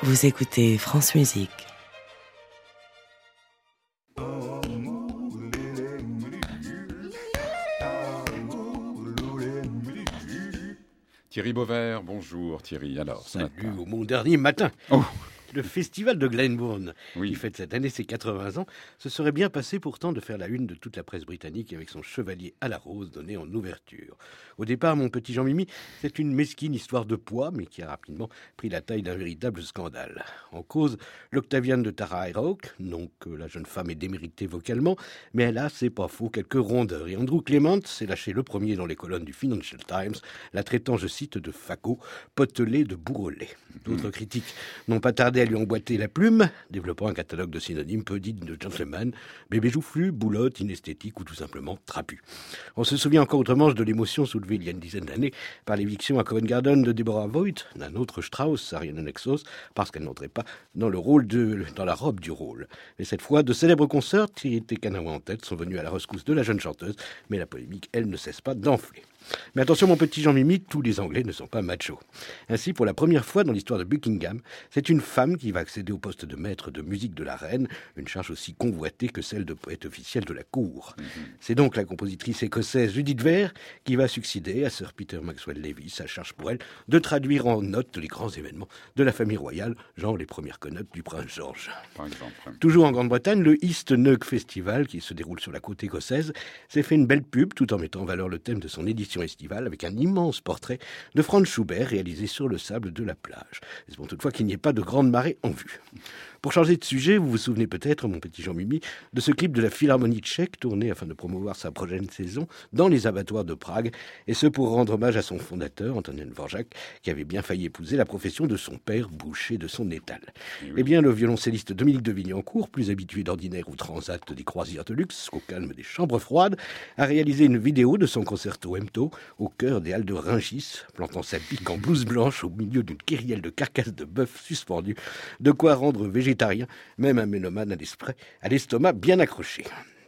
Vous écoutez France Musique. Thierry Beauvert, bonjour Thierry. Alors, salut au mon dernier matin. Oh. Le festival de Glenbourne, oui. qui fête cette année ses 80 ans, se serait bien passé pourtant de faire la une de toute la presse britannique avec son chevalier à la rose donné en ouverture. Au départ, mon petit Jean-Mimi, c'est une mesquine histoire de poids, mais qui a rapidement pris la taille d'un véritable scandale. En cause, l'Octaviane de Tara Hawke, non que la jeune femme est déméritée vocalement, mais elle a, c'est pas faux, quelques rondeurs. Et Andrew Clement s'est lâché le premier dans les colonnes du Financial Times, la traitant, je cite, de faco, potelé de bourrelet. D'autres critiques n'ont pas tardé à lui emboîter la plume, développant un catalogue de synonymes peu dignes de gentleman, bébé joufflu, boulotte, inesthétique ou tout simplement trapu. On se souvient encore outre-Manche de l'émotion soulevée il y a une dizaine d'années par l'éviction à Covent Garden de Deborah Voigt, d'un autre Strauss, Ariane Nexos, parce qu'elle n'entrait pas dans la robe du rôle. Et cette fois, de célèbres concerts, qui étaient Kanawa en tête, sont venus à la rescousse de la jeune chanteuse, mais la polémique, elle, ne cesse pas d'enfler. Mais attention mon petit Jean-Mimi, tous les Anglais ne sont pas machos. Ainsi, pour la première fois dans l'histoire de Buckingham, c'est une femme qui va accéder au poste de maître de musique de la reine, une charge aussi convoitée que celle de poète officiel de la cour. C'est donc la compositrice écossaise Judith Vere qui va succéder à Sir Peter Maxwell Davies, à charge pour elle de traduire en notes les grands événements de la famille royale, genre les premières connotes du prince George. Par exemple. Toujours en Grande-Bretagne, le East Neuk Festival, qui se déroule sur la côte écossaise, s'est fait une belle pub tout en mettant en valeur le thème de son édition estivale avec un immense portrait de Franz Schubert réalisé sur le sable de la plage. Espérons toutefois qu'il n'y ait pas de grande marée en vue. Pour changer de sujet, vous vous souvenez peut-être, mon petit Jean-Mimi, de ce clip de la Philharmonie tchèque tourné afin de promouvoir sa prochaine saison dans les abattoirs de Prague, et ce pour rendre hommage à son fondateur, Antonin Dvorak, qui avait bien failli épouser la profession de son père, boucher de son étal. Eh bien, le violoncelliste Dominique de Villancourt, plus habitué d'ordinaire au transat des croisières de luxe qu'au calme des chambres froides, a réalisé une vidéo de son concerto Emto au cœur des halles de Rungis, plantant sa pique en blouse blanche au milieu d'une kyrielle de carcasses de bœuf suspendues, de quoi rendre végétarien même un mélomane à l'estomac bien accroché.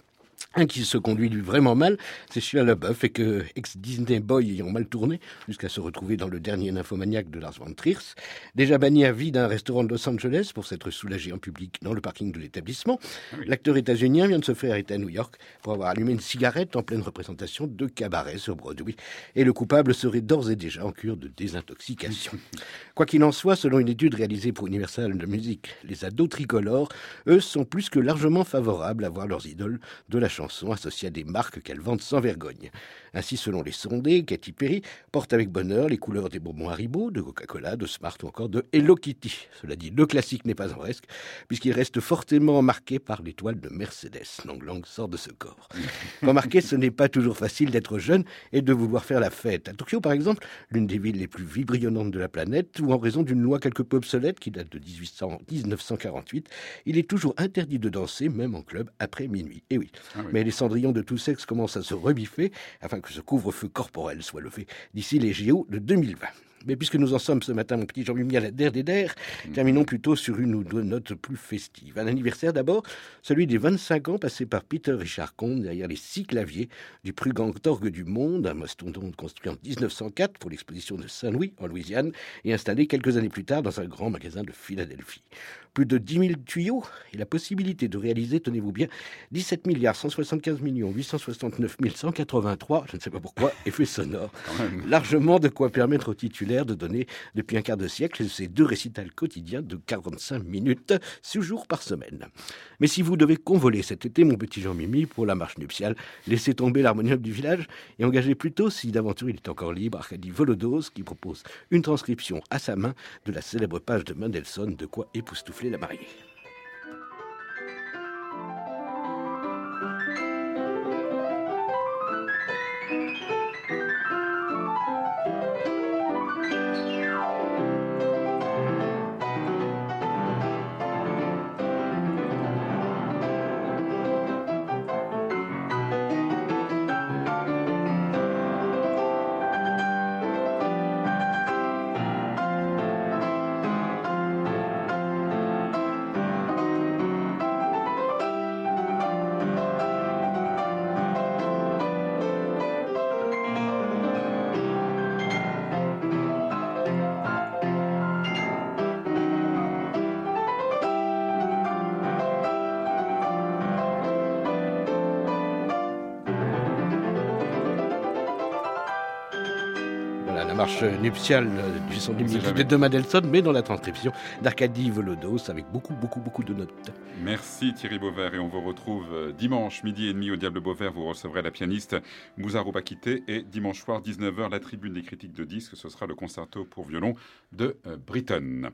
Un qui se conduit lui vraiment mal, c'est Shia LaBeouf, et que, ex-Disney Boy ayant mal tourné, jusqu'à se retrouver dans le dernier nymphomaniaque de Lars von Trier, déjà banni à vie d'un restaurant de Los Angeles pour s'être soulagé en public dans le parking de l'établissement, l'acteur états-unien vient de se faire arrêter à New York pour avoir allumé une cigarette en pleine représentation de cabaret sur Broadway, et le coupable serait d'ores et déjà en cure de désintoxication. Quoi qu'il en soit, selon une étude réalisée pour Universal Music, les ados tricolores, eux, sont plus que largement favorables à voir leurs idoles de la chanson associée à des marques qu'elles vendent sans vergogne. Ainsi, selon les sondés, Katy Perry porte avec bonheur les couleurs des bonbons Haribo, de Coca-Cola, de Smart ou encore de Hello Kitty. Cela dit, le classique n'est pas en reste, puisqu'il reste fortement marqué par l'étoile de Mercedes. Lang Lang sort de ce corps. Remarquez, ce n'est pas toujours facile d'être jeune et de vouloir faire la fête. À Tokyo, par exemple, l'une des villes les plus vibrillonnantes de la planète, où en raison d'une loi quelque peu obsolète qui date de 1948, il est toujours interdit de danser, même en club, après minuit. Et oui. Mais les cendrillons de tout sexe commencent à se rebiffer afin que ce couvre-feu corporel soit levé d'ici les JO de 2020. Mais puisque nous en sommes ce matin, mon petit Jean-Mimi, à la der des der, terminons plutôt sur une ou deux notes plus festives. Un anniversaire d'abord, celui des 25 ans passé par Peter Richard Comte derrière les 6 claviers du plus grand orgue du monde, un mastodonte construit en 1904 pour l'exposition de Saint-Louis, en Louisiane, et installé quelques années plus tard dans un grand magasin de Philadelphie. Plus de 10 000 tuyaux et la possibilité de réaliser, tenez-vous bien, 17 175 869 183, je ne sais pas pourquoi, effets sonores. Largement de quoi permettre aux titulaires de donner, depuis un quart de siècle, ces 2 récitals quotidiens de 45 minutes, 6 jours par semaine. Mais si vous devez convoler cet été, mon petit Jean-Mimi, pour la marche nuptiale, laissez tomber l'harmonium du village et engagez plutôt, si d'aventure il est encore libre, Arkady Volodos, qui propose une transcription à sa main de la célèbre page de Mendelssohn, de quoi époustoufler la mariée. la marche nuptiale du son du musique de Mendelssohn, mais dans la transcription d'Arkady Volodos avec beaucoup de notes. Merci Thierry Beauvert et on vous retrouve dimanche midi et demi au Diable Beauvert. Vous recevrez la pianiste Mouza Roubakité et dimanche soir 19h la tribune des critiques de disques. Ce sera le concerto pour violon de Britten.